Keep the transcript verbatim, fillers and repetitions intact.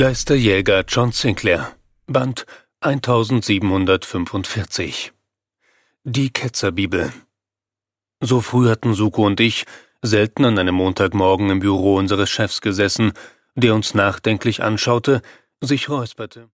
Da ist der Jäger John Sinclair, Band eintausendsiebenhundertfünfundvierzig. Die Ketzerbibel. So früh hatten Suko und ich selten an einem Montagmorgen im Büro unseres Chefs gesessen, der uns nachdenklich anschaute, sich räusperte